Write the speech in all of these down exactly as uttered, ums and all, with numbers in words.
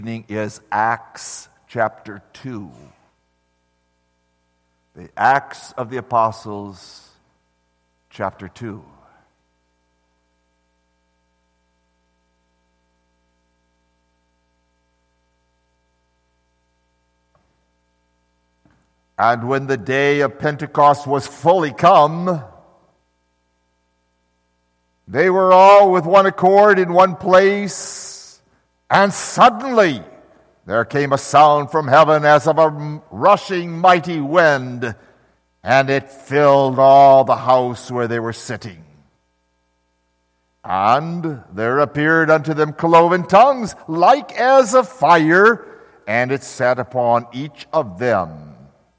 Evening is Acts chapter two. The Acts of the Apostles, chapter two. And when the day of Pentecost was fully come, they were all with one accord in one place. And suddenly there came a sound from heaven as of a rushing mighty wind, and it filled all the house where they were sitting. And there appeared unto them cloven tongues, like as of fire, and it sat upon each of them.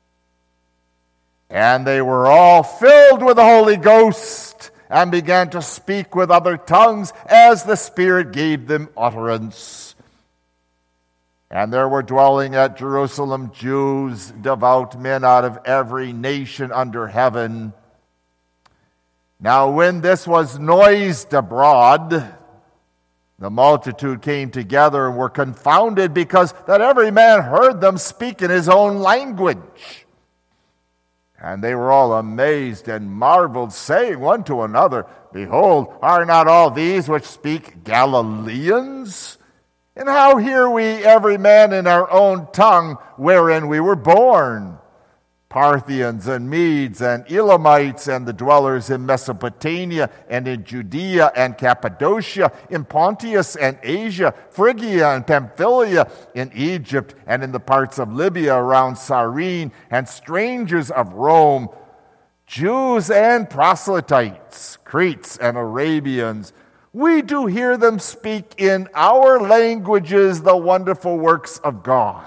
And they were all filled with the Holy Ghost, and began to speak with other tongues as the Spirit gave them utterance. And there were dwelling at Jerusalem Jews, devout men out of every nation under heaven. Now when this was noised abroad, the multitude came together and were confounded, because that every man heard them speak in his own language. And they were all amazed and marveled, saying one to another, Behold, are not all these which speak Galileans? And how hear we every man in our own tongue wherein we were born? Parthians and Medes and Elamites and the dwellers in Mesopotamia and in Judea and Cappadocia, in Pontus and Asia, Phrygia and Pamphylia, in Egypt and in the parts of Libya around Cyrene, and strangers of Rome, Jews and proselytes, Cretes and Arabians, we do hear them speak in our languages the wonderful works of God.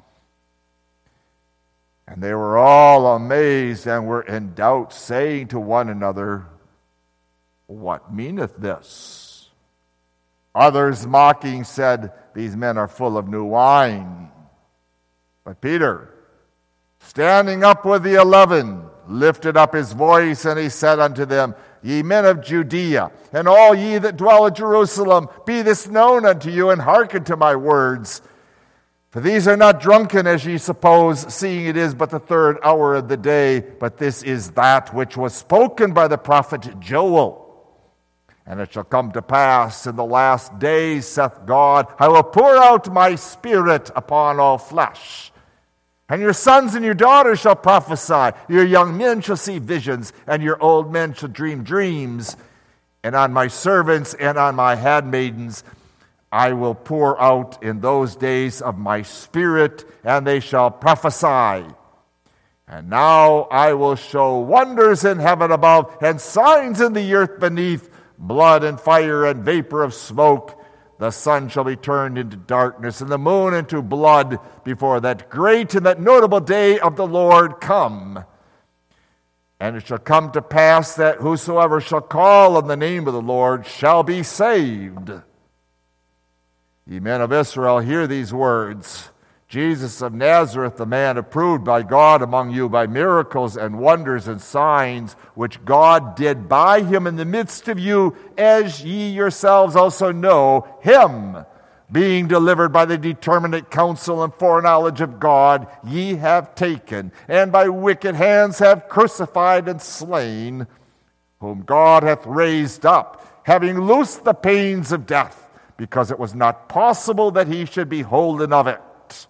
And they were all amazed and were in doubt, saying to one another, What meaneth this? Others mocking said, These men are full of new wine. But Peter, standing up with the eleven, lifted up his voice, and he said unto them, Ye men of Judea, and all ye that dwell at Jerusalem, be this known unto you, and hearken to my words. For these are not drunken, as ye suppose, seeing it is but the third hour of the day, but this is that which was spoken by the prophet Joel. And it shall come to pass in the last days, saith God, I will pour out my spirit upon all flesh. And your sons and your daughters shall prophesy, your young men shall see visions, and your old men shall dream dreams. And on my servants and on my handmaidens I will pour out in those days of my spirit, and they shall prophesy. And now I will show wonders in heaven above, and signs in the earth beneath, blood and fire and vapor of smoke. The sun shall be turned into darkness, and the moon into blood, before that great and that notable day of the Lord come. And it shall come to pass that whosoever shall call on the name of the Lord shall be saved. Ye men of Israel, hear these words. Jesus of Nazareth, the man approved by God among you by miracles and wonders and signs, which God did by him in the midst of you, as ye yourselves also know, him, being delivered by the determinate counsel and foreknowledge of God, ye have taken, and by wicked hands have crucified and slain, whom God hath raised up, having loosed the pains of death, because it was not possible that he should be holden of it.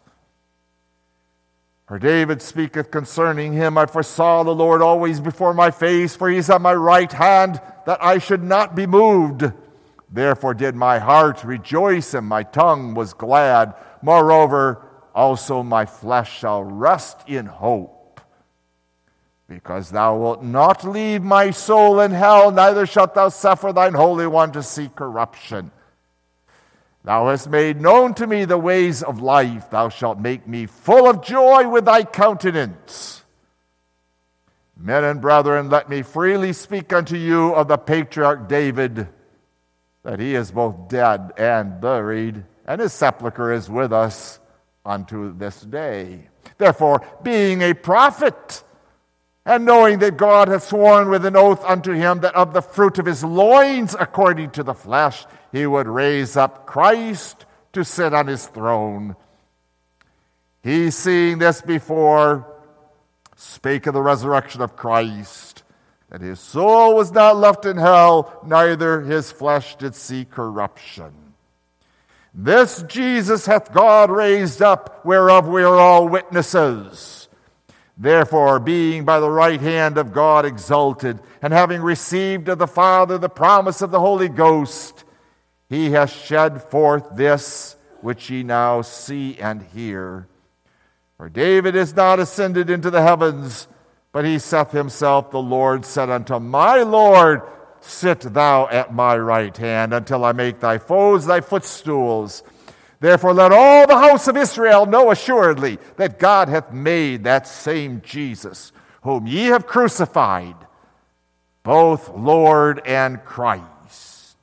For David speaketh concerning him, I foresaw the Lord always before my face, for he is on my right hand, that I should not be moved. Therefore did my heart rejoice, and my tongue was glad. Moreover, also my flesh shall rest in hope. Because thou wilt not leave my soul in hell, neither shalt thou suffer thine Holy One to see corruption. Thou hast made known to me the ways of life. Thou shalt make me full of joy with thy countenance. Men and brethren, let me freely speak unto you of the patriarch David, that he is both dead and buried, and his sepulchre is with us unto this day. Therefore, being a prophet, and knowing that God hath sworn with an oath unto him that of the fruit of his loins, according to the flesh, he would raise up Christ to sit on his throne. He, seeing this before, spake of the resurrection of Christ, that his soul was not left in hell, neither his flesh did see corruption. This Jesus hath God raised up, whereof we are all witnesses. Therefore, being by the right hand of God exalted, and having received of the Father the promise of the Holy Ghost, he hath shed forth this which ye now see and hear. For David is not ascended into the heavens, but he saith himself, the Lord said unto my Lord, sit thou at my right hand, until I make thy foes thy footstools. Therefore let all the house of Israel know assuredly that God hath made that same Jesus, whom ye have crucified, both Lord and Christ.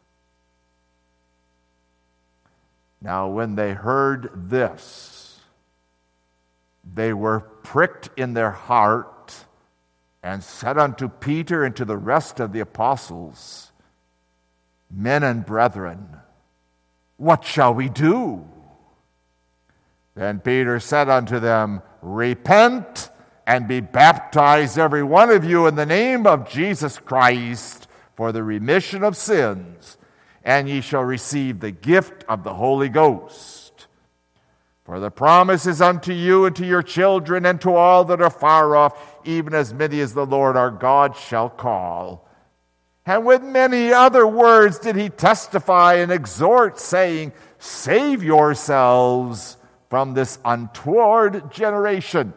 Now when they heard this, they were pricked in their heart, and said unto Peter and to the rest of the apostles, Men and brethren, what shall we do? Then Peter said unto them, Repent and be baptized every one of you in the name of Jesus Christ for the remission of sins, and ye shall receive the gift of the Holy Ghost. For the promise is unto you and to your children and to all that are far off, even as many as the Lord our God shall call. And with many other words did he testify and exhort, saying, Save yourselves from this untoward generation.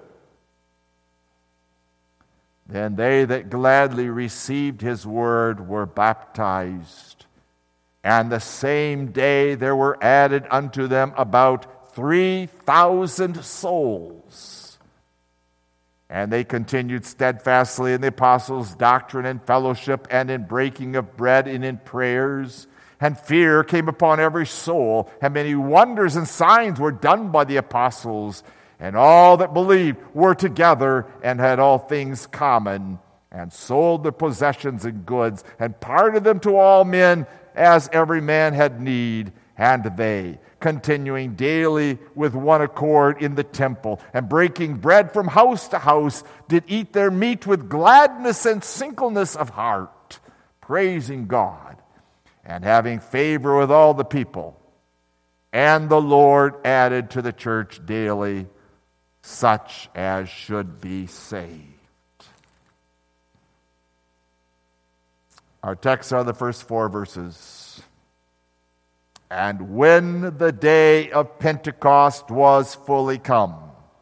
Then they that gladly received his word were baptized. And the same day there were added unto them about three thousand souls. And they continued steadfastly in the apostles' doctrine and fellowship, and in breaking of bread, and in prayers. And fear came upon every soul, and many wonders and signs were done by the apostles. And all that believed were together, and had all things common, and sold their possessions and goods, and parted them to all men, as every man had need. And they, continuing daily with one accord in the temple, and breaking bread from house to house, did eat their meat with gladness and singleness of heart, praising God, and having favor with all the people. And the Lord added to the church daily such as should be saved. Our texts are the first four verses. And when the day of Pentecost was fully come,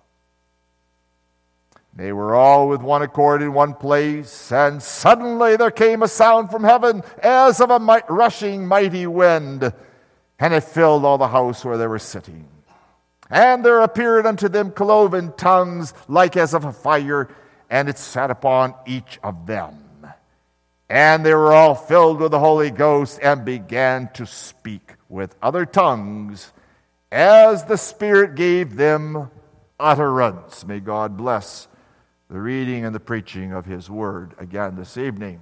they were all with one accord in one place, and suddenly there came a sound from heaven as of a might, rushing mighty wind, and it filled all the house where they were sitting. And there appeared unto them cloven tongues like as of a fire, and it sat upon each of them. And they were all filled with the Holy Ghost, and began to speak with other tongues as the Spirit gave them utterance. May God bless the reading and the preaching of his word again this evening.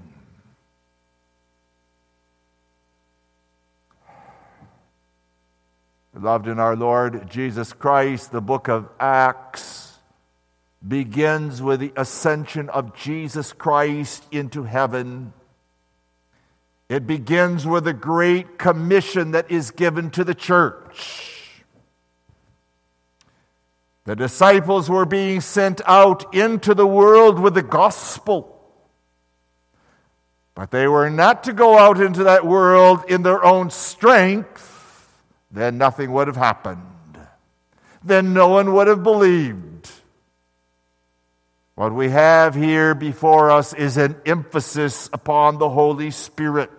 Beloved in our Lord Jesus Christ, the book of Acts begins with the ascension of Jesus Christ into heaven. It begins with a great commission that is given to the church. The disciples were being sent out into the world with the gospel. But they were not to go out into that world in their own strength. Then nothing would have happened. Then no one would have believed. What we have here before us is an emphasis upon the Holy Spirit.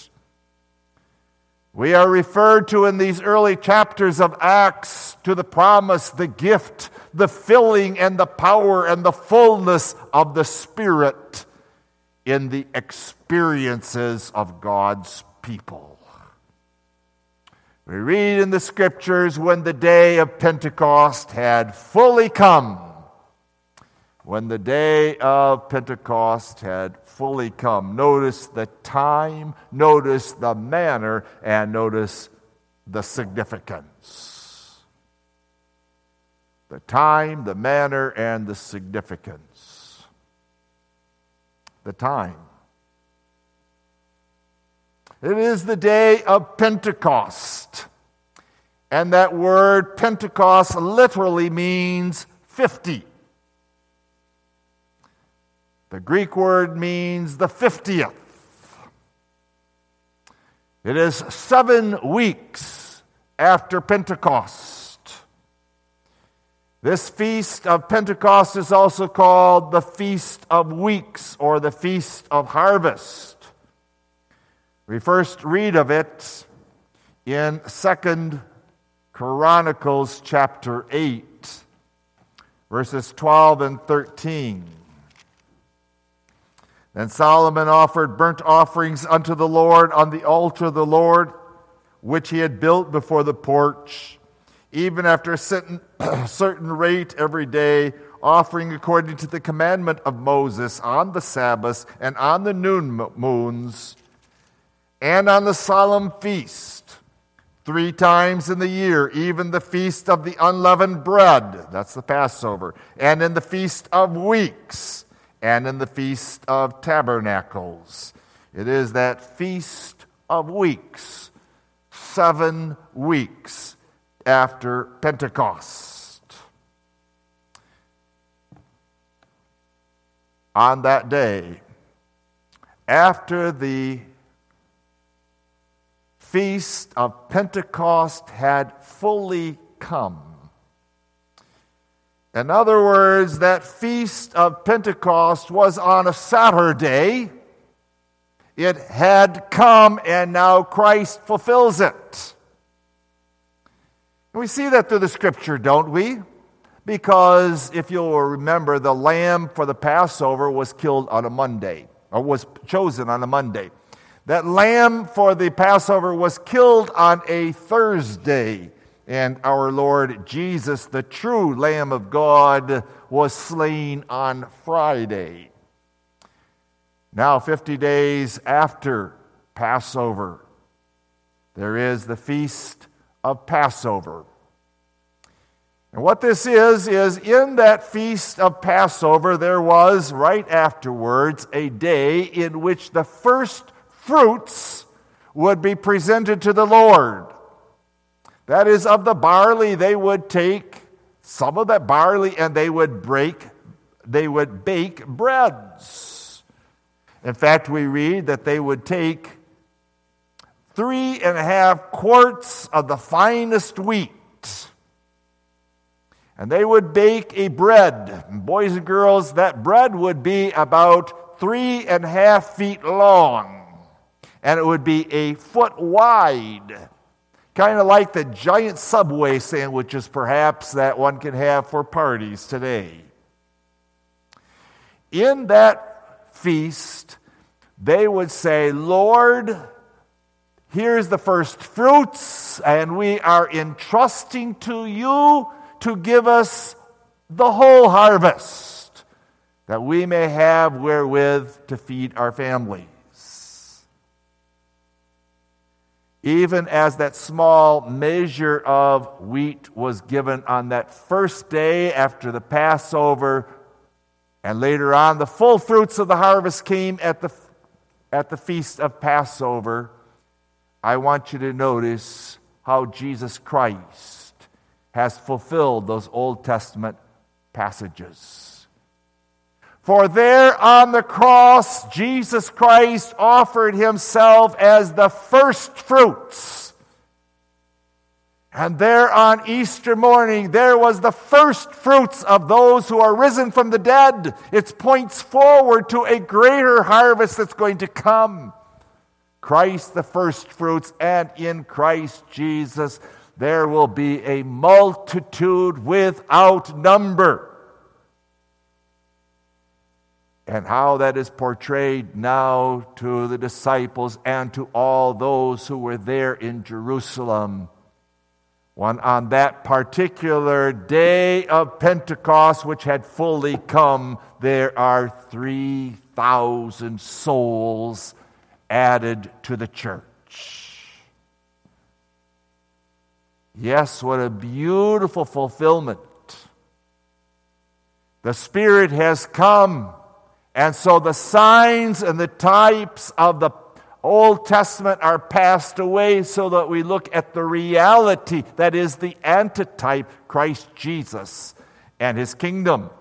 We are referred to in these early chapters of Acts to the promise, the gift, the filling, and the power and the fullness of the Spirit in the experiences of God's people. We read in the Scriptures, when the day of Pentecost had fully come. When the day of Pentecost had fully come. Notice the time, notice the manner, and notice the significance. The time, the manner, and the significance. The time. It is the day of Pentecost. And that word Pentecost literally means fifty. The Greek word means the fiftieth. It is seven weeks after Pentecost. This feast of Pentecost is also called the Feast of Weeks or the Feast of Harvest. We first read of it in Second Chronicles chapter eight, verses twelve and thirteen. Then Solomon offered burnt offerings unto the Lord on the altar of the Lord, which he had built before the porch, even after a certain, certain rate every day, offering according to the commandment of Moses on the Sabbaths and on the noon moons and on the solemn feast, three times in the year, even the feast of the unleavened bread, that's the Passover, and in the feast of weeks, and in the Feast of Tabernacles. It is that Feast of Weeks, seven weeks after Pentecost. On that day, after the Feast of Pentecost had fully come, in other words, that Feast of Pentecost was on a Saturday. It had come, and now Christ fulfills it. We see that through the Scripture, don't we? Because if you'll remember, the lamb for the Passover was killed on a Monday, or was chosen on a Monday. That lamb for the Passover was killed on a Thursday. And our Lord Jesus, the true Lamb of God, was slain on Friday. Now, fifty days after Passover, there is the Feast of Passover. And what this is, is in that Feast of Passover, there was, right afterwards, a day in which the first fruits would be presented to the Lord. That is, of the barley, they would take some of that barley and they would break, they would bake breads. In fact, we read that they would take three and a half quarts of the finest wheat, and they would bake a bread. And boys and girls, that bread would be about three and a half feet long, and it would be a foot wide. Kind of like the giant Subway sandwiches, perhaps, that one can have for parties today. In that feast, they would say, Lord, here's the first fruits, and we are entrusting to you to give us the whole harvest, that we may have wherewith to feed our families. Even as that small measure of wheat was given on that first day after the Passover, and later on the full fruits of the harvest came at the, at the Feast of Passover, I want you to notice how Jesus Christ has fulfilled those Old Testament passages. For there on the cross, Jesus Christ offered himself as the first fruits. And there on Easter morning, there was the first fruits of those who are risen from the dead. It points forward to a greater harvest that's going to come. Christ the first fruits, and in Christ Jesus there will be a multitude without number. And how that is portrayed now to the disciples and to all those who were there in Jerusalem. When on that particular day of Pentecost, which had fully come, there are three thousand souls added to the church. Yes, what a beautiful fulfillment. The Spirit has come, and so the signs and the types of the Old Testament are passed away so that we look at the reality that is the antitype, Christ Jesus and His kingdom.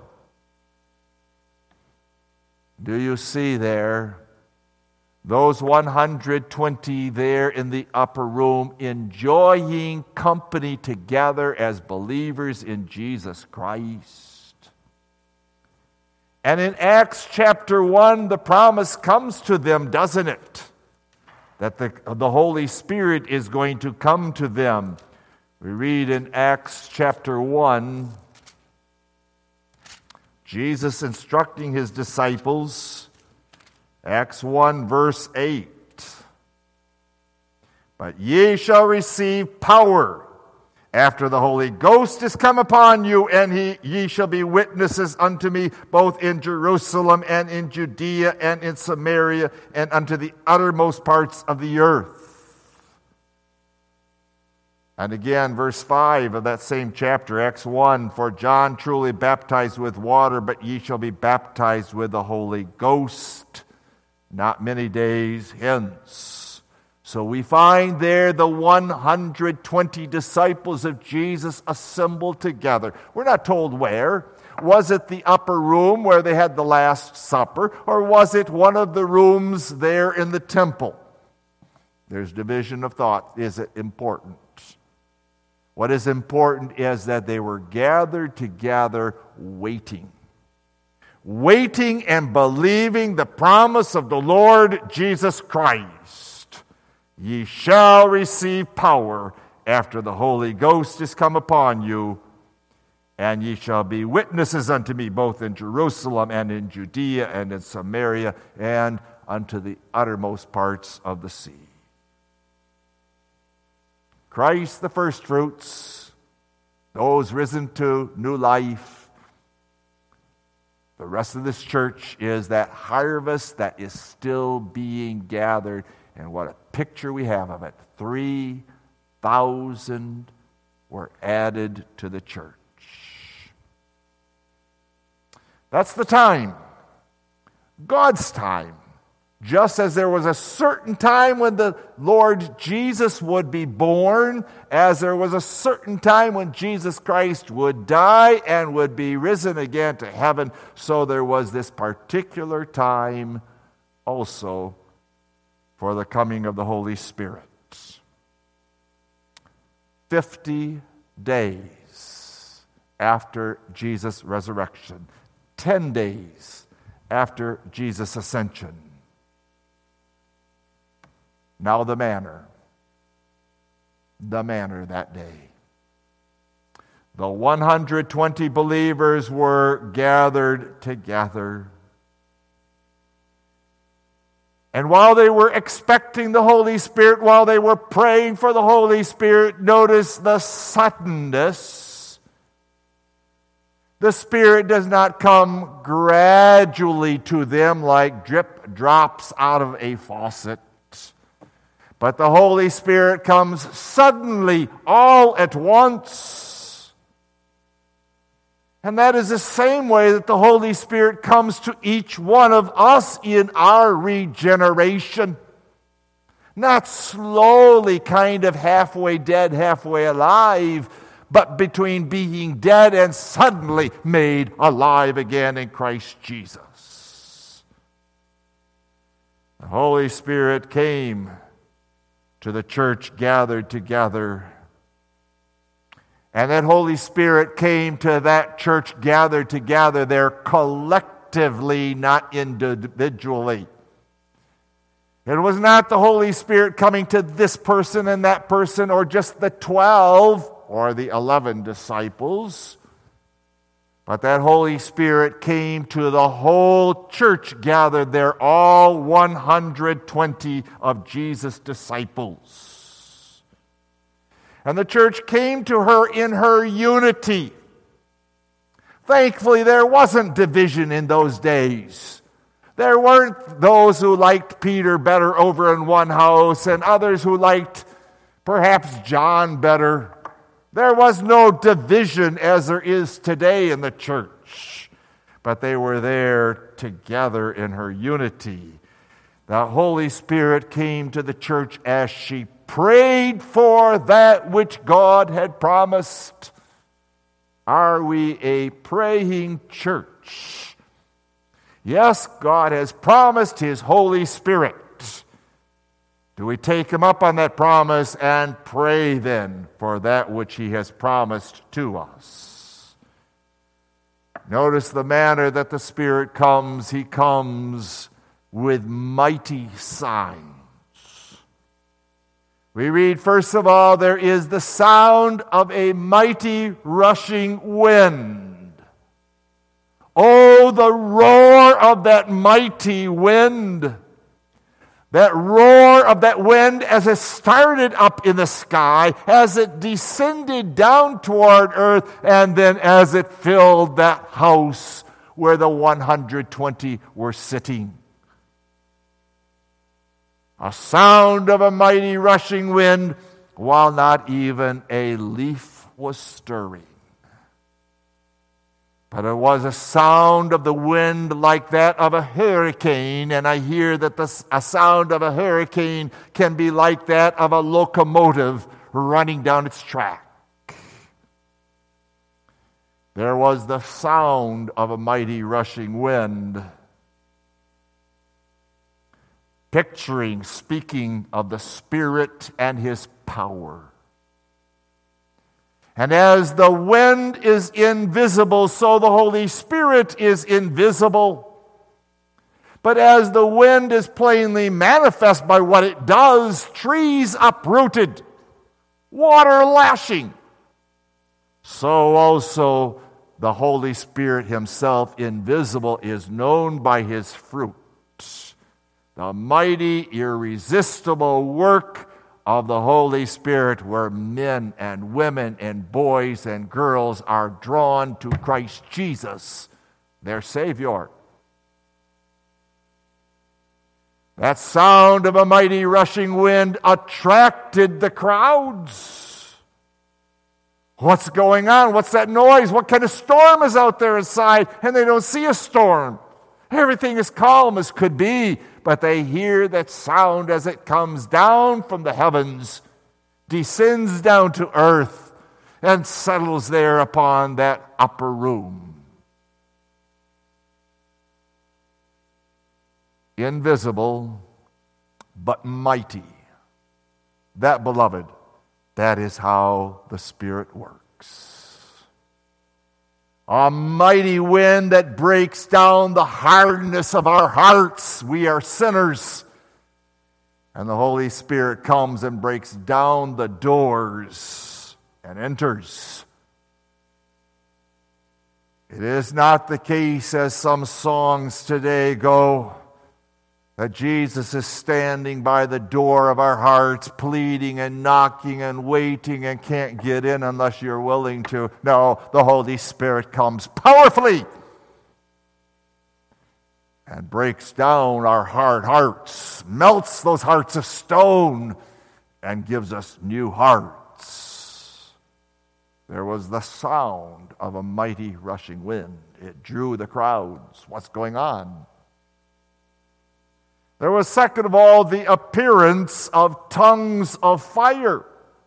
Do you see there those one hundred twenty there in the upper room enjoying company together as believers in Jesus Christ? And in Acts chapter one, the promise comes to them, doesn't it? That the, the Holy Spirit is going to come to them. We read in Acts chapter one, Jesus instructing His disciples, Acts one, verse eight. But ye shall receive power after the Holy Ghost is come upon you, and he, ye shall be witnesses unto me both in Jerusalem and in Judea and in Samaria and unto the uttermost parts of the earth. And again, verse five of that same chapter, Acts one, for John truly baptized with water, but ye shall be baptized with the Holy Ghost not many days hence. So we find there the one hundred twenty disciples of Jesus assembled together. We're not told where. Was it the upper room where they had the Last Supper, or was it one of the rooms there in the temple? There's division of thought. Is it important? What is important is that they were gathered together waiting. Waiting and believing the promise of the Lord Jesus Christ. Ye shall receive power after the Holy Ghost is come upon you, and ye shall be witnesses unto me both in Jerusalem and in Judea and in Samaria and unto the uttermost parts of the sea. Christ the firstfruits, those risen to new life. The rest of this church is that harvest that is still being gathered. And what a picture we have of it. three thousand were added to the church. That's the time. God's time. Just as there was a certain time when the Lord Jesus would be born, as there was a certain time when Jesus Christ would die and would be risen again to heaven, so there was this particular time also for the coming of the Holy Spirit. Fifty days after Jesus' resurrection, ten days after Jesus' ascension. Now the manner, the manner that day. The one hundred twenty believers were gathered together. And while they were expecting the Holy Spirit, while they were praying for the Holy Spirit, notice the suddenness. The Spirit does not come gradually to them like drip drops out of a faucet. But the Holy Spirit comes suddenly, all at once. And that is the same way that the Holy Spirit comes to each one of us in our regeneration. Not slowly, kind of halfway dead, halfway alive, but between being dead and suddenly made alive again in Christ Jesus. The Holy Spirit came to the church gathered together. And that Holy Spirit came to that church gathered together there collectively, not individually. It was not the Holy Spirit coming to this person and that person, or just the twelve or the eleven disciples. But that Holy Spirit came to the whole church gathered there, all one hundred twenty of Jesus' disciples. And the church came to her in her unity. Thankfully, there wasn't division in those days. There weren't those who liked Peter better over in one house and others who liked perhaps John better. There was no division as there is today in the church, but they were there together in her unity. The Holy Spirit came to the church as she prayed for that which God had promised. Are we a praying church? Yes, God has promised His Holy Spirit. Do we take Him up on that promise and pray then for that which He has promised to us? Notice the manner that the Spirit comes. He comes with mighty signs. We read, first of all, there is the sound of a mighty rushing wind. Oh, the roar of that mighty wind. That roar of that wind as it started up in the sky, as it descended down toward earth, and then as it filled that house where the one hundred twenty were sitting. A sound of a mighty rushing wind, while not even a leaf was stirring. But it was a sound of the wind like that of a hurricane, and I hear that the, a sound of a hurricane can be like that of a locomotive running down its track. There was the sound of a mighty rushing wind, picturing, speaking of the Spirit and His power. And as the wind is invisible, so the Holy Spirit is invisible. But as the wind is plainly manifest by what it does, trees uprooted, water lashing, so also the Holy Spirit Himself, invisible, is known by His fruit. The mighty, irresistible work of the Holy Spirit, where men and women and boys and girls are drawn to Christ Jesus, their Savior. That sound of a mighty rushing wind attracted the crowds. What's going on? What's that noise? What kind of storm is out there inside? And they don't see a storm. Everything is calm as could be, but they hear that sound as it comes down from the heavens, descends down to earth, and settles there upon that upper room. Invisible, but mighty. That, beloved, that is how the Spirit works. A mighty wind that breaks down the hardness of our hearts. We are sinners. And the Holy Spirit comes and breaks down the doors and enters. It is not the case, as some songs today go, that Jesus is standing by the door of our hearts, pleading and knocking and waiting and can't get in unless you're willing to. No, the Holy Spirit comes powerfully and breaks down our hard hearts, melts those hearts of stone, and gives us new hearts. There was the sound of a mighty rushing wind. It drew the crowds. What's going on? There was, second of all, the appearance of tongues of fire.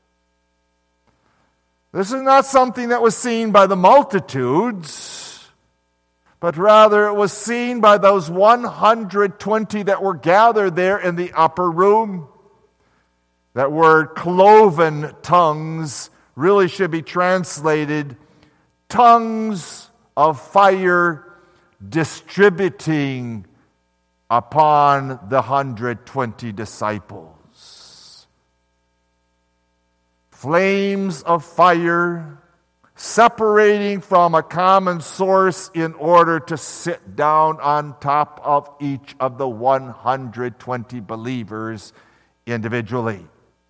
This is not something that was seen by the multitudes, but rather it was seen by those one hundred twenty that were gathered there in the upper room. That word cloven tongues really should be translated tongues of fire distributing upon the one hundred twenty disciples. Flames of fire separating from a common source in order to sit down on top of each of the one hundred twenty believers individually.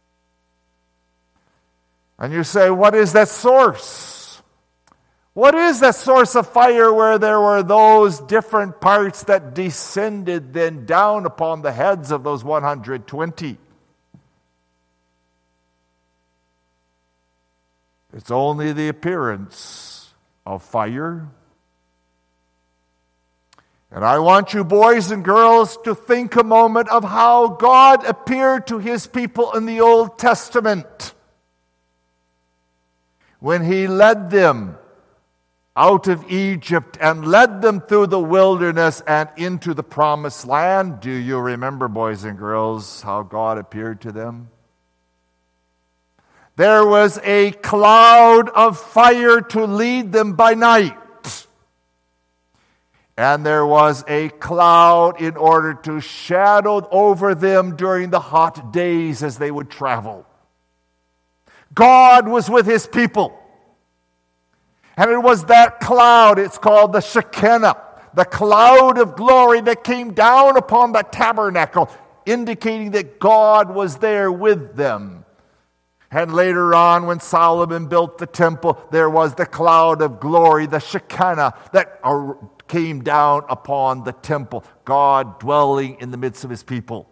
And you say, what is that source? What is that source of fire where there were those different parts that descended then down upon the heads of those one hundred twenty? It's only the appearance of fire. And I want you boys and girls to think a moment of how God appeared to his people in the Old Testament when he led them out of Egypt and led them through the wilderness and into the promised land. Do you remember, boys and girls, how God appeared to them? There was a cloud of fire to lead them by night. And there was a cloud in order to shadow over them during the hot days as they would travel. God was with his people. And it was that cloud, it's called the Shekinah, the cloud of glory that came down upon the tabernacle, indicating that God was there with them. And later on, when Solomon built the temple, there was the cloud of glory, the Shekinah, that came down upon the temple, God dwelling in the midst of his people.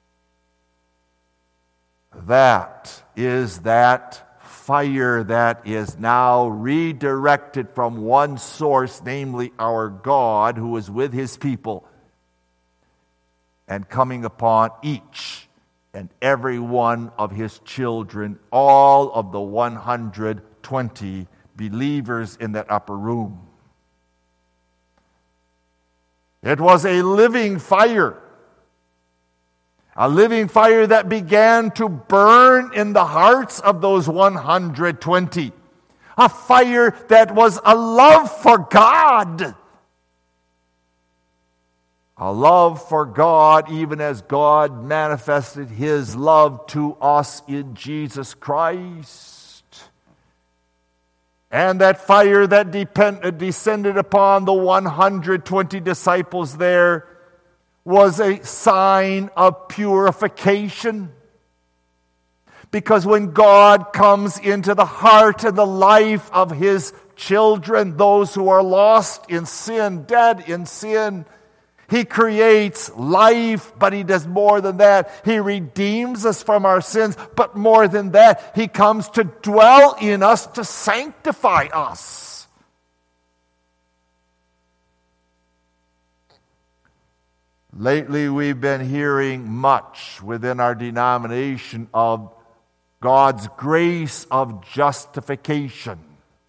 That is that fire that is now redirected from one source, namely our God, who is with his people, and coming upon each and every one of his children, all of the one hundred twenty believers in that upper room. It was a living fire. A living fire that began to burn in the hearts of those one hundred twenty. A fire that was a love for God. A love for God, even as God manifested his love to us in Jesus Christ. And that fire that depend, descended upon the one hundred twenty disciples there was a sign of purification. Because when God comes into the heart and the life of his children, those who are lost in sin, dead in sin, he creates life, but he does more than that. He redeems us from our sins, but more than that, he comes to dwell in us to sanctify us. Lately, we've been hearing much within our denomination of God's grace of justification.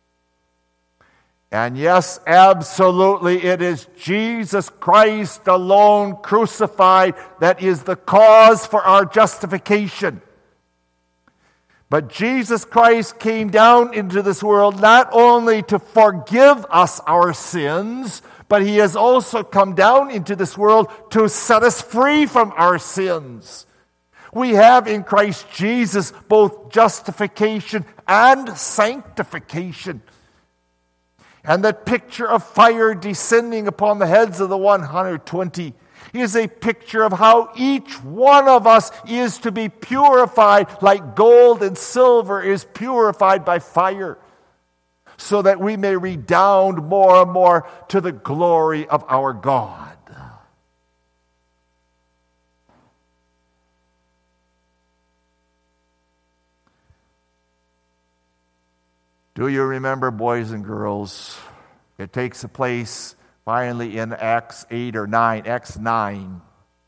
And yes, absolutely, it is Jesus Christ alone crucified that is the cause for our justification. But Jesus Christ came down into this world not only to forgive us our sins, but he has also come down into this world to set us free from our sins. We have in Christ Jesus both justification and sanctification. And that picture of fire descending upon the heads of the one hundred twenty is a picture of how each one of us is to be purified like gold and silver is purified by fire, so that we may redound more and more to the glory of our God. Do you remember, boys and girls? It takes place finally in Acts eight or nine, Acts nine.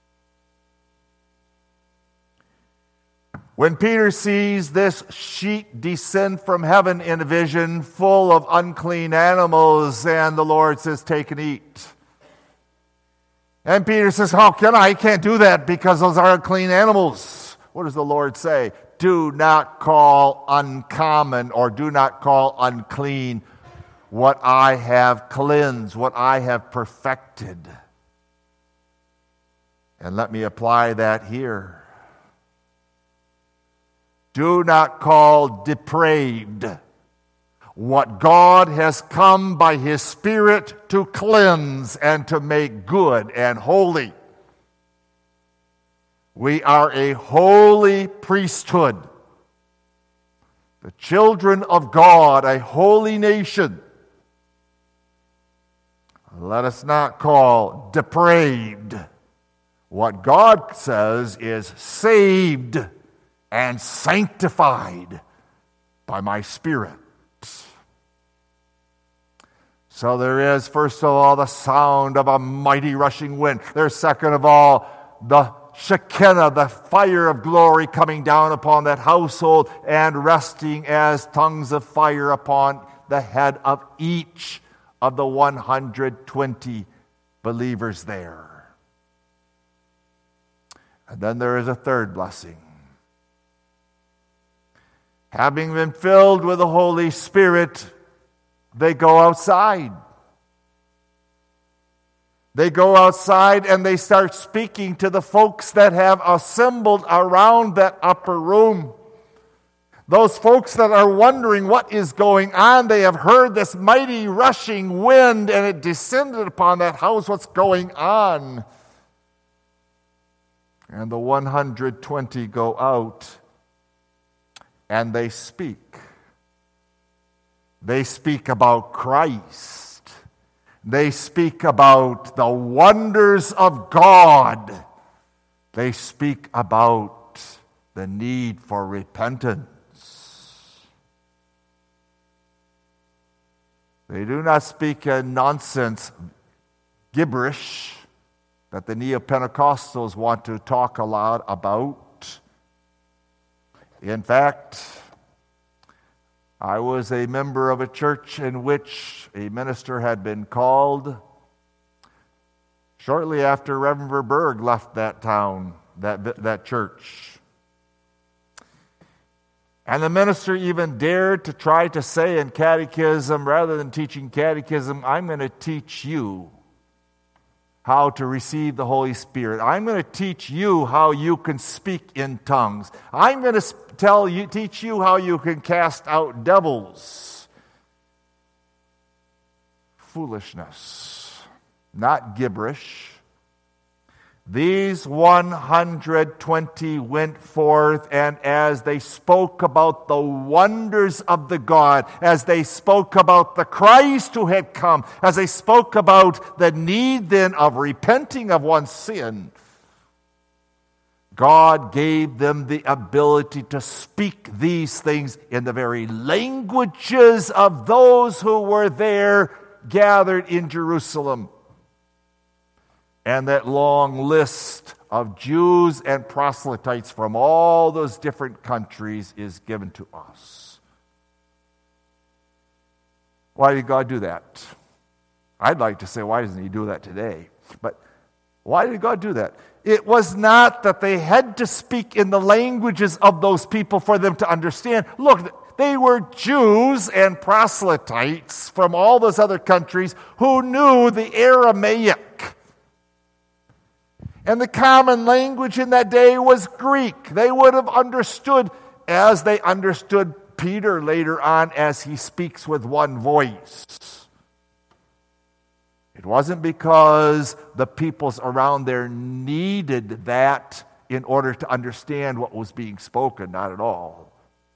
When Peter sees this sheet descend from heaven in a vision full of unclean animals, and the Lord says, take and eat. And Peter says, how can I? I can't do that because those are unclean animals. What does the Lord say? Do not call uncommon or do not call unclean what I have cleansed, what I have perfected. And let me apply that here. Do not call depraved what God has come by his Spirit to cleanse and to make good and holy. We are a holy priesthood, the children of God, a holy nation. Let us not call depraved what God says is saved and sanctified by my Spirit. So there is, first of all, the sound of a mighty rushing wind. There's, second of all, the Shekinah, the fire of glory coming down upon that household and resting as tongues of fire upon the head of each of the one hundred twenty believers there. And then there is a third blessing. Having been filled with the Holy Spirit, they go outside. They go outside and they start speaking to the folks that have assembled around that upper room. Those folks that are wondering what is going on, they have heard this mighty rushing wind and it descended upon that house. What's going on? And the one hundred twenty go out and they speak. They speak about Christ. They speak about the wonders of God. They speak about the need for repentance. They do not speak a nonsense gibberish that the Neo-Pentecostals want to talk a lot about. In fact, I was a member of a church in which a minister had been called shortly after Reverend Verberg left that town, that, that church. And the minister even dared to try to say in catechism, rather than teaching catechism, I'm going to teach you how to receive the Holy Spirit. I'm going to teach you how you can speak in tongues. I'm going to tell you, teach you how you can cast out devils. Foolishness, not gibberish. These one hundred twenty went forth, and as they spoke about the wonders of the God, as they spoke about the Christ who had come, as they spoke about the need then of repenting of one's sin, God gave them the ability to speak these things in the very languages of those who were there gathered in Jerusalem. And that long list of Jews and proselytes from all those different countries is given to us. Why did God do that? I'd like to say, why doesn't He do that today? But why did God do that? It was not that they had to speak in the languages of those people for them to understand. Look, they were Jews and proselytes from all those other countries who knew the Aramaic. And the common language in that day was Greek. They would have understood as they understood Peter later on as he speaks with one voice. It wasn't because the peoples around there needed that in order to understand what was being spoken, not at all.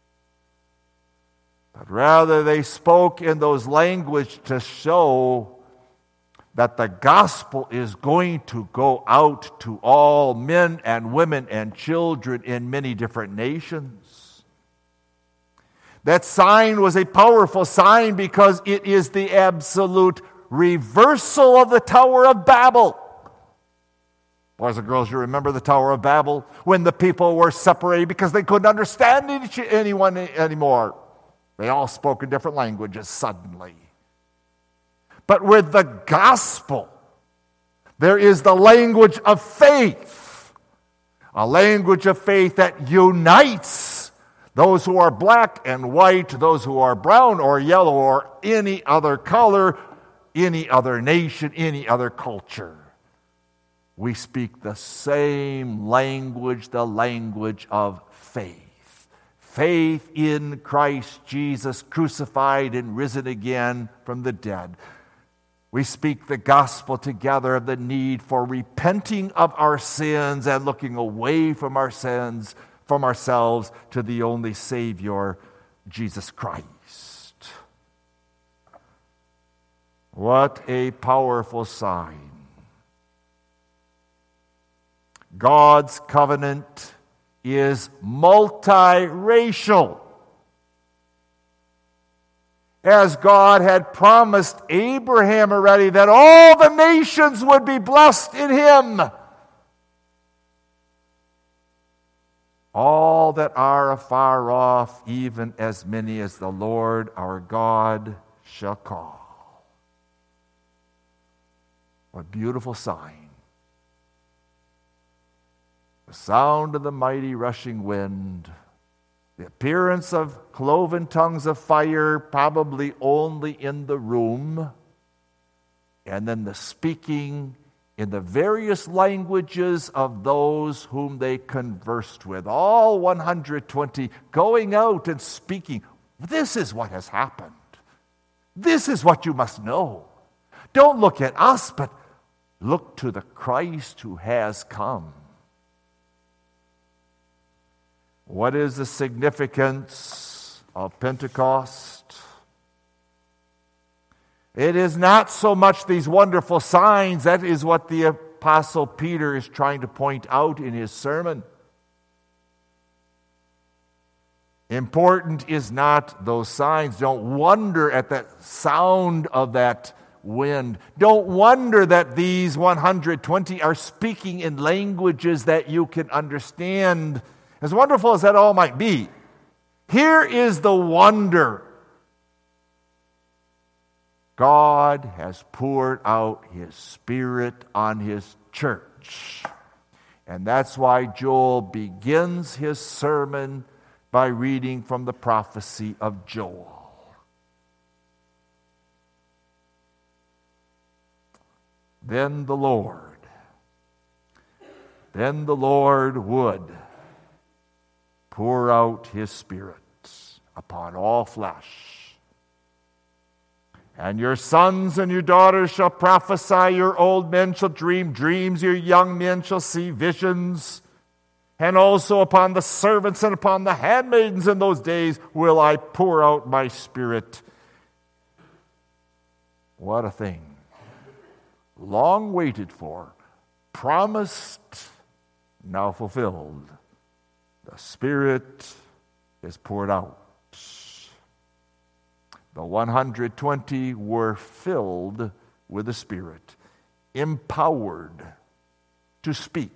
But rather they spoke in those languages to show that the gospel is going to go out to all men and women and children in many different nations. That sign was a powerful sign because it is the absolute reversal of the Tower of Babel. Boys and girls, you remember the Tower of Babel? When the people were separated because they couldn't understand each, anyone anymore. They all spoke in different languages suddenly. But with the gospel, there is the language of faith. A language of faith that unites those who are black and white, those who are brown or yellow or any other color, any other nation, any other culture. We speak the same language, the language of faith. Faith in Christ Jesus, crucified and risen again from the dead. We speak the gospel together of the need for repenting of our sins and looking away from our sins, from ourselves, to the only Savior, Jesus Christ. What a powerful sign. God's covenant is multiracial. as God had promised Abraham already, that all the nations would be blessed in him. All that are afar off, even as many as the Lord our God shall call. What beautiful sign. The sound of the mighty rushing wind, the appearance of cloven tongues of fire, probably only in the room, and then the speaking in the various languages of those whom they conversed with. All one hundred twenty going out and speaking. This is what has happened. This is what you must know. Don't look at us, but look to the Christ who has come. What is the significance of Pentecost? It is not so much these wonderful signs. That is what the Apostle Peter is trying to point out in his sermon. Important is not those signs. Don't wonder at that sound of that wind. Don't wonder that these one hundred twenty are speaking in languages that you can understand. As wonderful as that all might be, here is the wonder. God has poured out His Spirit on His church. And that's why Joel begins his sermon by reading from the prophecy of Joel. Then the Lord, then the Lord would pour out His Spirit upon all flesh. And your sons and your daughters shall prophesy, your old men shall dream dreams, your young men shall see visions. And also upon the servants and upon the handmaidens in those days will I pour out my Spirit. What a thing. Long waited for, promised, now fulfilled. The Spirit is poured out. The one hundred twenty were filled with the Spirit, empowered to speak,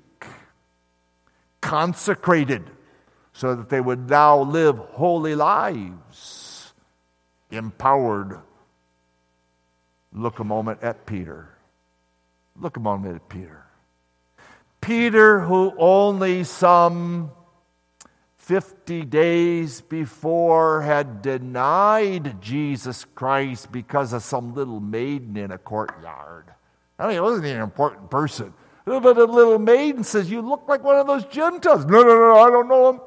consecrated so that they would now live holy lives, empowered. Look a moment at Peter. Look a moment at Peter. Peter, who only some fifty days before had denied Jesus Christ because of some little maiden in a courtyard. I mean, he wasn't an important person. But a little maiden says, "You look like one of those Gentiles." No, no, no, I don't know him.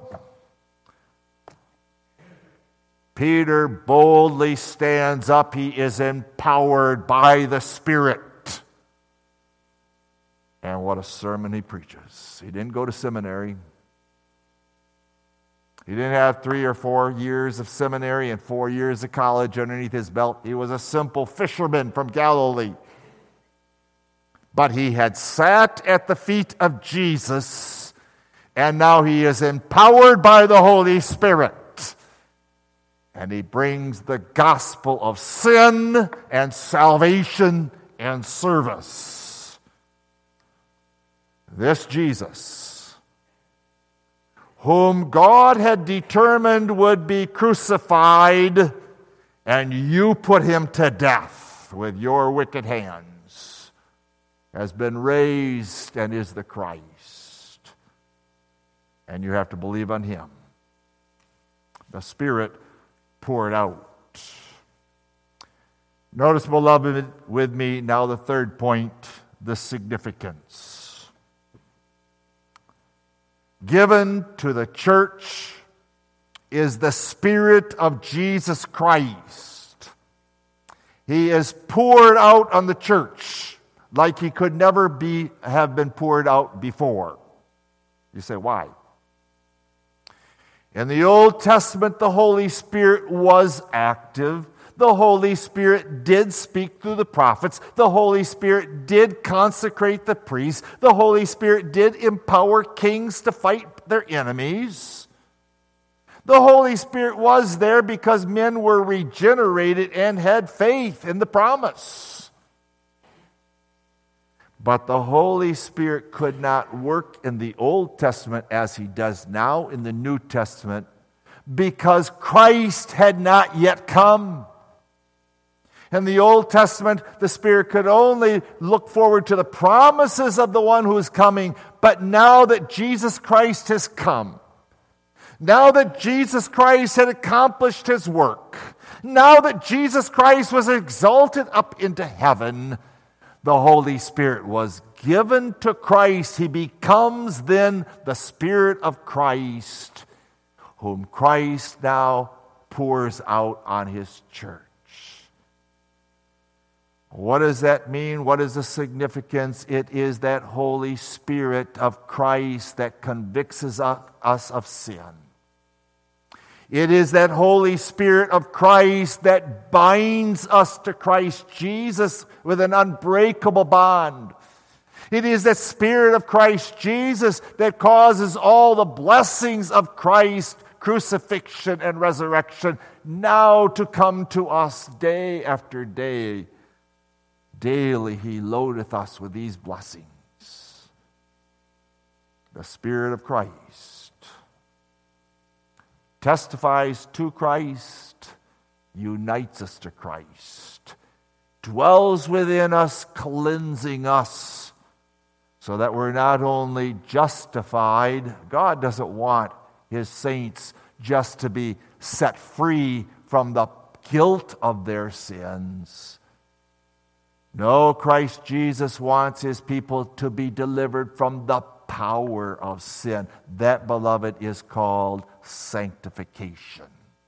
Peter boldly stands up. He is empowered by the Spirit. And what a sermon he preaches. He didn't go to seminary. He didn't have three or four years of seminary and four years of college underneath his belt. He was a simple fisherman from Galilee. But he had sat at the feet of Jesus, and now he is empowered by the Holy Spirit. And he brings the gospel of sin and salvation and service. This Jesus, whom God had determined would be crucified, and you put him to death with your wicked hands, has been raised and is the Christ. And you have to believe on him. The Spirit poured out. Notice, beloved, with me now the third point, the significance. Given to the church is the Spirit of Jesus Christ. He is poured out on the church like he could never be have been poured out before. You say, why? In the Old Testament, the Holy Spirit was active. The Holy Spirit did speak through the prophets. The Holy Spirit did consecrate the priests. The Holy Spirit did empower kings to fight their enemies. The Holy Spirit was there because men were regenerated and had faith in the promise. But the Holy Spirit could not work in the Old Testament as he does now in the New Testament because Christ had not yet come. In the Old Testament, the Spirit could only look forward to the promises of the one who is coming. But now that Jesus Christ has come, now that Jesus Christ had accomplished his work, now that Jesus Christ was exalted up into heaven, the Holy Spirit was given to Christ. He becomes then the Spirit of Christ, whom Christ now pours out on his church. What does that mean? What is the significance? It is that Holy Spirit of Christ that convicts us of sin. It is that Holy Spirit of Christ that binds us to Christ Jesus with an unbreakable bond. It is that Spirit of Christ Jesus that causes all the blessings of Christ, crucifixion and resurrection, now to come to us day after day. Daily he loadeth us with these blessings. The Spirit of Christ testifies to Christ, unites us to Christ, dwells within us, cleansing us, so that we're not only justified. God doesn't want his saints just to be set free from the guilt of their sins. No, Christ Jesus wants his people to be delivered from the power of sin. That, beloved, is called sanctification.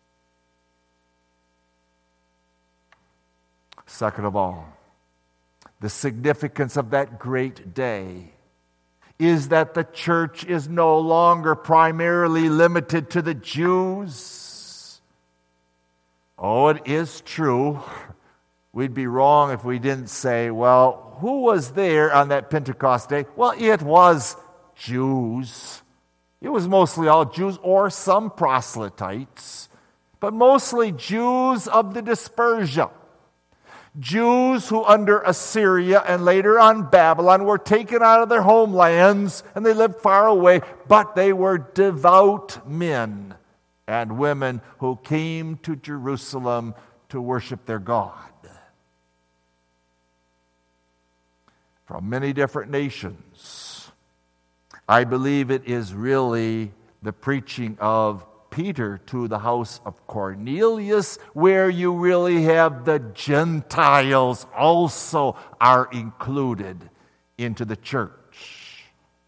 Second of all, the significance of that great day is that the church is no longer primarily limited to the Jews. Oh, it is true. We'd be wrong if we didn't say, well, who was there on that Pentecost day? Well, it was Jews. It was mostly all Jews or some proselytes, but mostly Jews of the dispersion. Jews who under Assyria and later on Babylon were taken out of their homelands and they lived far away, but they were devout men and women who came to Jerusalem to worship their God. From many different nations. I believe it is really the preaching of Peter to the house of Cornelius, where you really have the Gentiles also are included into the church.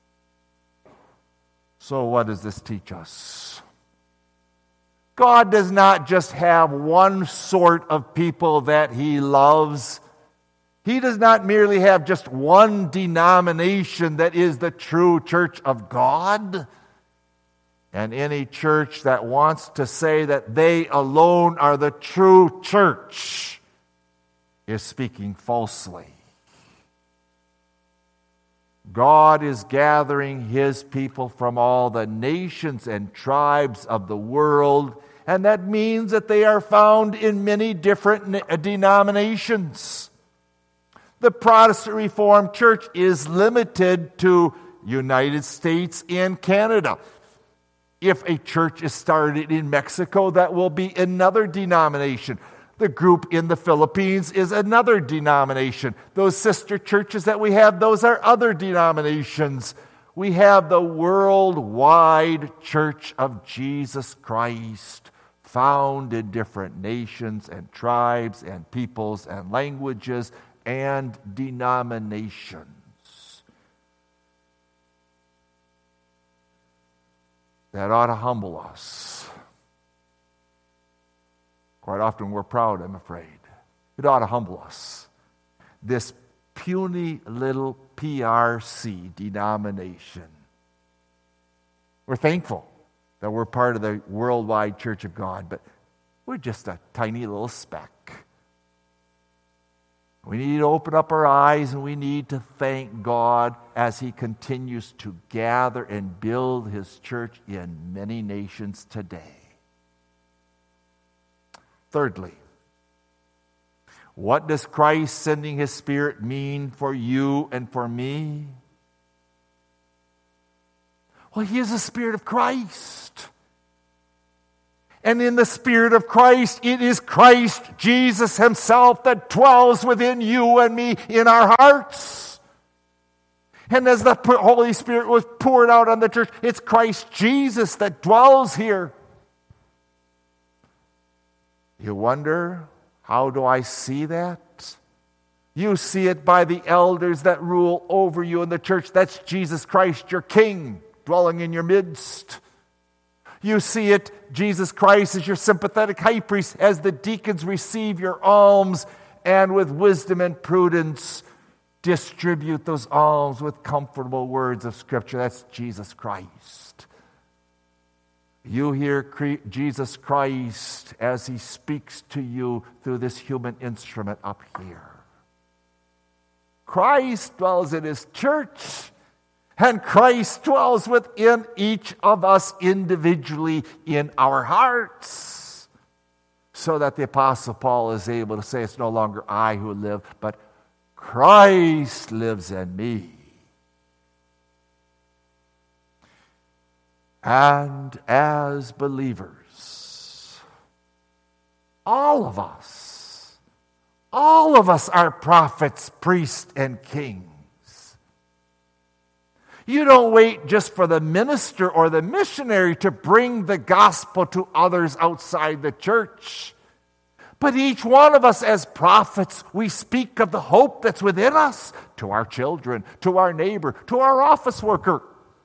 So what does this teach us? God does not just have one sort of people that he loves. He does not merely have just one denomination that is the true church of God. And any church that wants to say that they alone are the true church is speaking falsely. God is gathering his people from all the nations and tribes of the world, and that means that they are found in many different denominations. The Protestant Reformed Church is limited to United States and Canada. If a church is started in Mexico, that will be another denomination. The group in the Philippines is another denomination. Those sister churches that we have, those are other denominations. We have the worldwide Church of Jesus Christ, found in different nations and tribes and peoples and languages and denominations. That ought to humble us. Quite often we're proud, I'm afraid. It ought to humble us. This puny little P R C denomination. We're thankful that we're part of the worldwide Church of God, but we're just a tiny little speck. We need to open up our eyes, and we need to thank God as he continues to gather and build his church in many nations today. Thirdly, what does Christ sending His Spirit mean for you and for me? Well, He is the Spirit of Christ. And in the Spirit of Christ, it is Christ Jesus Himself that dwells within you and me in our hearts. And as the Holy Spirit was poured out on the church, it's Christ Jesus that dwells here. You wonder, how do I see that? You see it by the elders that rule over you in the church. That's Jesus Christ, your King, dwelling in your midst. You see it, Jesus Christ is your sympathetic high priest, as the deacons receive your alms and with wisdom and prudence distribute those alms with comfortable words of Scripture. That's Jesus Christ. You hear Jesus Christ as He speaks to you through this human instrument up here. Christ dwells in His church, and Christ dwells within each of us individually in our hearts. So that the Apostle Paul is able to say, it's no longer I who live, but Christ lives in me. And as believers, all of us, all of us are prophets, priests, and kings. You don't wait just for the minister or the missionary to bring the gospel to others outside the church. But each one of us as prophets, we speak of the hope that's within us to our children, to our neighbor, to our office worker.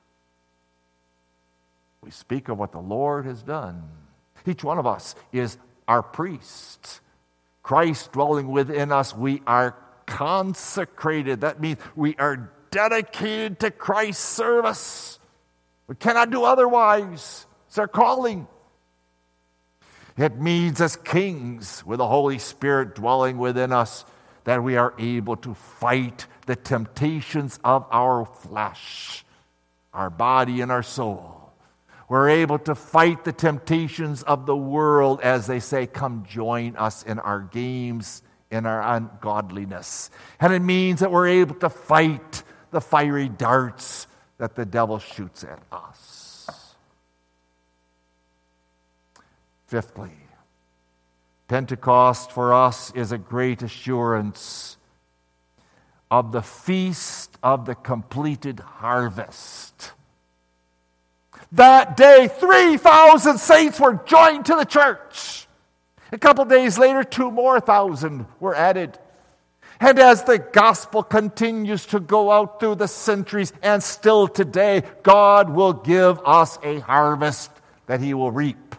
We speak of what the Lord has done. Each one of us is our priest. Christ dwelling within us, we are consecrated. That means we are dedicated to Christ's service. We cannot do otherwise. It's our calling. It means as kings with the Holy Spirit dwelling within us that we are able to fight the temptations of our flesh, our body and our soul. We're able to fight the temptations of the world as they say, come join us in our games, in our ungodliness. And it means that we're able to fight the fiery darts that the devil shoots at us. Fifthly, Pentecost for us is a great assurance of the feast of the completed harvest. That day, three thousand saints were joined to the church. A couple days later, two more thousand were added. And as the gospel continues to go out through the centuries and still today, God will give us a harvest that He will reap.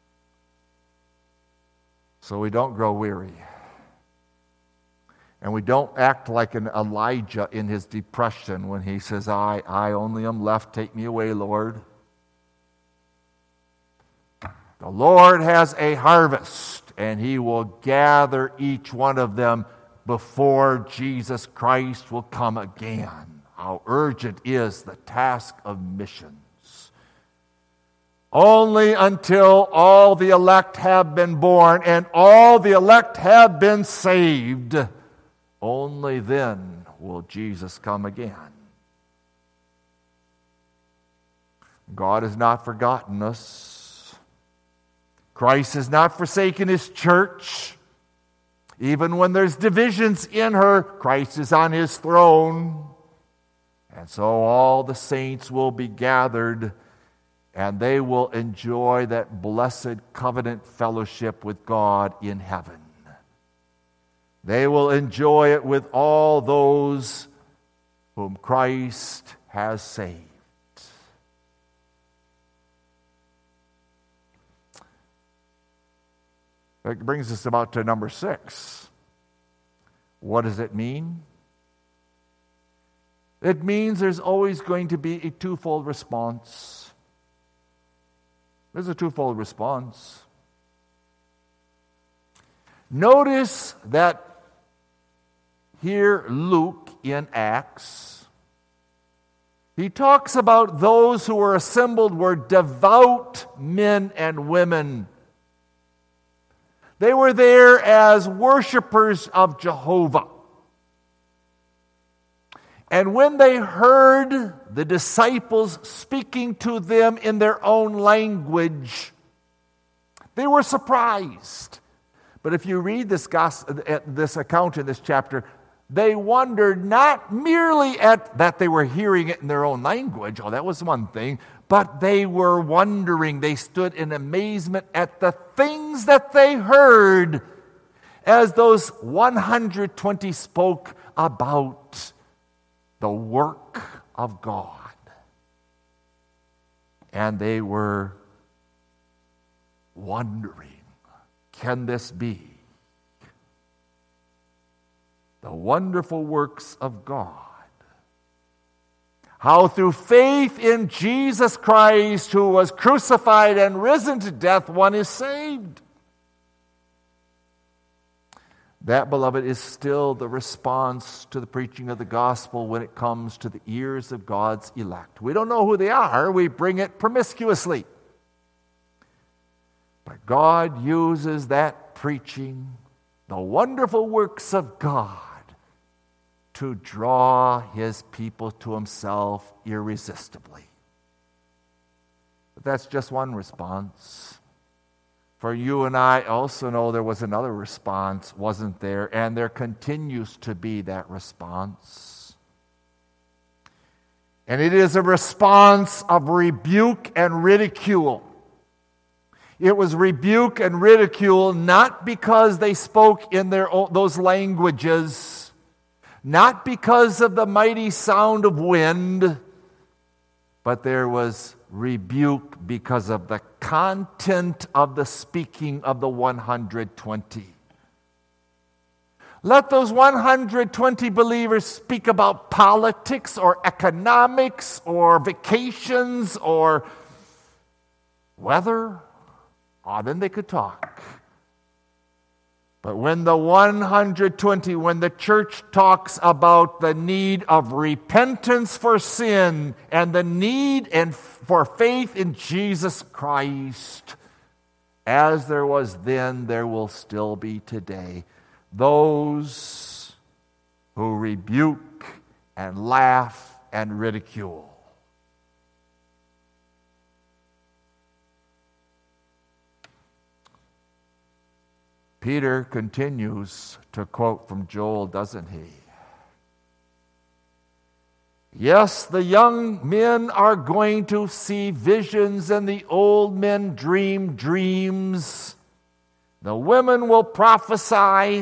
So we don't grow weary. And we don't act like an Elijah in his depression when he says, I, I only am left, take me away, Lord. The Lord has a harvest, and He will gather each one of them before Jesus Christ will come again. How urgent is the task of missions. Only until all the elect have been born and all the elect have been saved, only then will Jesus come again. God has not forgotten us. Christ has not forsaken His church. Even when there's divisions in her, Christ is on His throne. And so all the saints will be gathered, and they will enjoy that blessed covenant fellowship with God in heaven. They will enjoy it with all those whom Christ has saved. That brings us about to number six. What does it mean? It means there's always going to be a twofold response. There's a twofold response. Notice that here Luke in Acts, he talks about those who were assembled were devout men and women. They were there as worshipers of Jehovah. And when they heard the disciples speaking to them in their own language, they were surprised. But if you read this, gospel, this account in this chapter, they wondered not merely at that they were hearing it in their own language, oh, that was one thing, but they were wondering, they stood in amazement at the things that they heard as those one hundred twenty spoke about the work of God. And they were wondering, can this be? The wonderful works of God. How through faith in Jesus Christ, who was crucified and risen to death, one is saved. That, beloved, is still the response to the preaching of the gospel when it comes to the ears of God's elect. We don't know who they are. We bring it promiscuously. But God uses that preaching, the wonderful works of God, to draw his people to himself irresistibly. But that's just one response. For you and I also know there was another response, wasn't there? And there continues to be that response. And it is a response of rebuke and ridicule. It was rebuke and ridicule not because they spoke in their own, those languages, not because of the mighty sound of wind, but there was rebuke because of the content of the speaking of the one hundred twenty. Let those one hundred twenty believers speak about politics or economics or vacations or weather. Oh, then they could talk. But when the one hundred twenty, when the church talks about the need of repentance for sin and the need and for faith in Jesus Christ, as there was then, there will still be today, those who rebuke and laugh and ridicule. Peter continues to quote from Joel, doesn't he? Yes, the young men are going to see visions, and the old men dream dreams. The women will prophesy.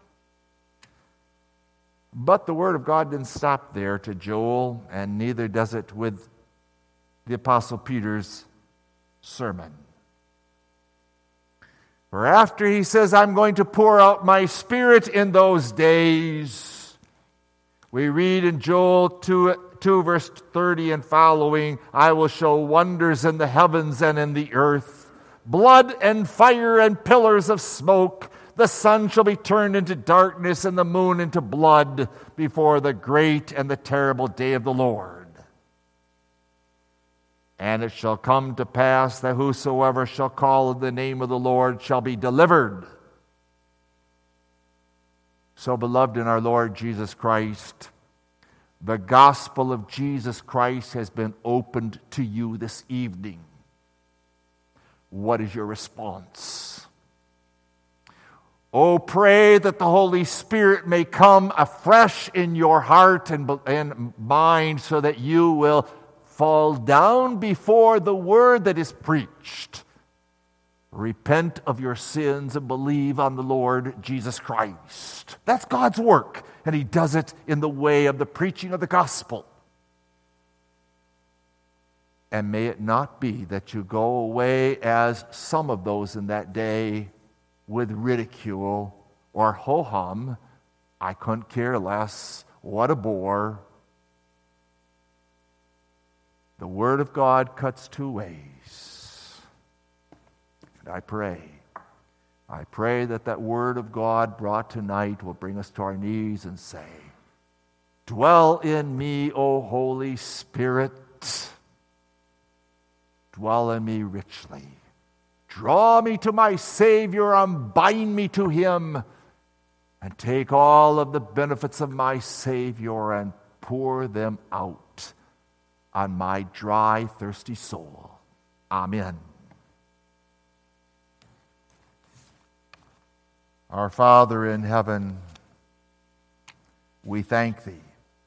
But the word of God didn't stop there to Joel, and neither does it with the Apostle Peter's sermon. For after he says, I'm going to pour out my Spirit in those days, we read in Joel two, two, verse thirty and following, I will show wonders in the heavens and in the earth, blood and fire and pillars of smoke. The sun shall be turned into darkness and the moon into blood before the great and the terrible day of the Lord. And it shall come to pass that whosoever shall call on the name of the Lord shall be delivered. So, beloved in our Lord Jesus Christ, the gospel of Jesus Christ has been opened to you this evening. What is your response? Oh, pray that the Holy Spirit may come afresh in your heart and, and mind so that you will fall down before the word that is preached. Repent of your sins and believe on the Lord Jesus Christ. That's God's work, and he does it in the way of the preaching of the gospel. And may it not be that you go away as some of those in that day with ridicule or ho-hum. I couldn't care less. What a bore. The Word of God cuts two ways. And I pray, I pray that that Word of God brought tonight will bring us to our knees and say, dwell in me, O Holy Spirit. Dwell in me richly. Draw me to my Savior, unbind me to him, and take all of the benefits of my Savior and pour them out on my dry, thirsty soul. Amen. Our Father in heaven, we thank thee.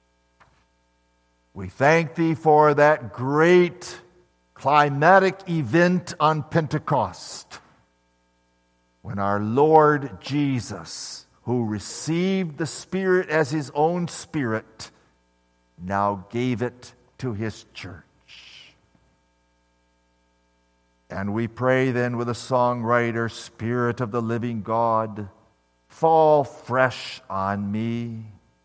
We thank thee for that great climatic event on Pentecost, when our Lord Jesus, who received the Spirit as his own Spirit, now gave it to his church. And we pray then with a songwriter, Spirit of the living God, fall fresh on me.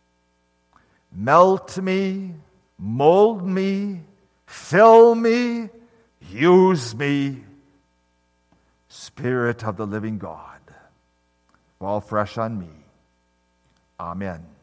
Melt me, mold me, fill me, use me. Spirit of the living God, fall fresh on me. Amen.